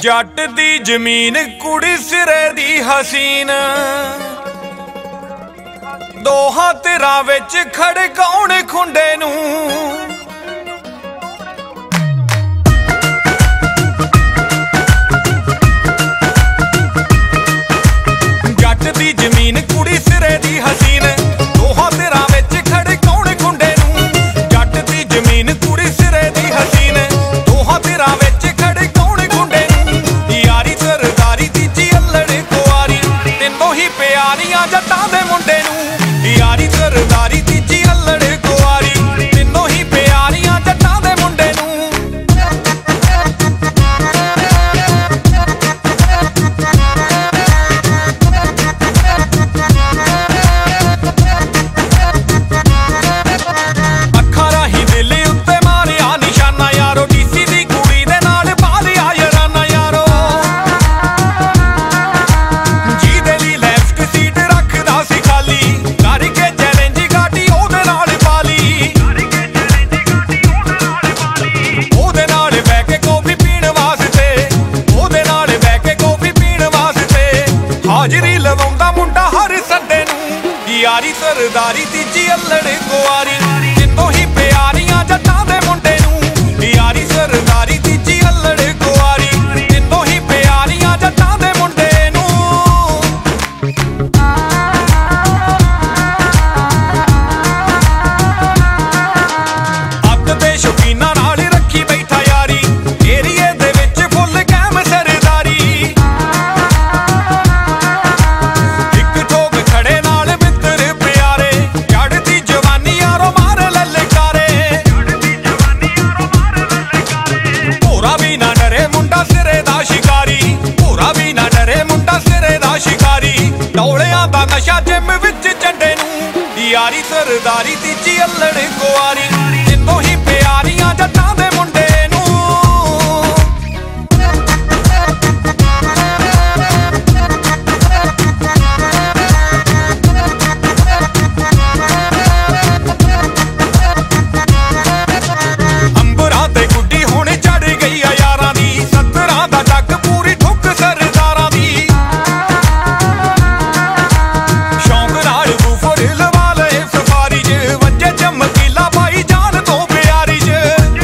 जट दी जमीन कुड़ी सिरे दी हसीन, दोहां तिरां विच खड़काउण खुंडे नूं। जट दी जमीन कुड़ी सिरे दी हसीन, दोहां तिरां विच खड़काउण खुंडे नूं। जट दी जमीन कुड़ी सिरे दी हसीन, दोहां तिरां विच खड़काउण खुंडे नूं। यारी सरदारी तीजी अल्लड़ कुआरी, तिन्नों ही प्यारियां जट्टां दे मुंडे नूं। यारी सरदारी तीजी अल्लड़ कुआरी, तिन्नों ही प्यारियां जट्टां दे मुंडे नूं। अखां राहीं दिल उत्ते मारिया निशाना यारो, डीसी दी कुड़ी दे नाल पा लिया याराना यारो। जीदे लई लेफ्ट सीट रखदा सी खाली, करके चैलेंज गाड़ी ओहदे नाल पाली। ओहदे नाल बैह के कॉफी पीण वास्ते, ओहदे नाल बैह के कॉफी पीण वास्ते, हाजरी लवाउंदा मुंडा हर संडे नूं। यारी सरदारी तीजी अल्लड़ कुआरी, तिन्नों ही प्यारियां जट्टां दे मुंडे नूं। यारी सरदारी तीजी अल्लड़ कुआरी, तिन्नों ही प्यारियां जट्टां दे मुंडे नूं। अग दे शौकीनां नाल रखी बैठा यारी, एरिए दे विच फुल कैम सरदारी। इक ठोक खड़े नाल मित्र प्यारे, चढ़दी जवानी यारो मार ललकारे। भोरा भी ना डरे मुंडा सिरे दा शिकारी, भोरा भी ना डरे मुंडा सिरे दा शिकारी। डोलियां दा नशा जिम विच झंडे नूं। यारी सरदारी तीजी अल्लड़ कुआरी, तिन्नों ही प्यारियां जट्टां दे मुंडे नूं। अंबरां ते गुड्डी हुण चढ़ गई आ यारां दी, 17 दा जग पूरी ठुक सरदारां दी। शौक नाल बूफर लवा लए सफारी च, वज्जे चमकीला पाई जान तो प्यारी च।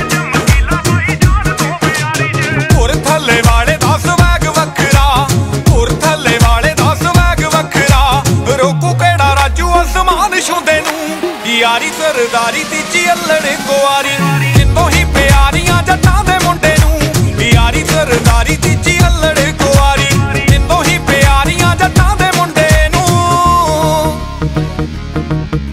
पुर थल्ले वाले दा स्वैग वखरा, पुर थल्ले वाले दा स्वैग वखरा। रोकू केड़ा राजू आसमान छूंदे नूं। यारी सरदारी तीजी अल्लड़ कुआरी, तिन्नों ही प्यारियां जट्टां दे मुंडे नूं। यारी सरदारी तीजी अल्लड़ कुआरी, तिन्नों ही प्यारियां जट्टां दे मुंडे नूं।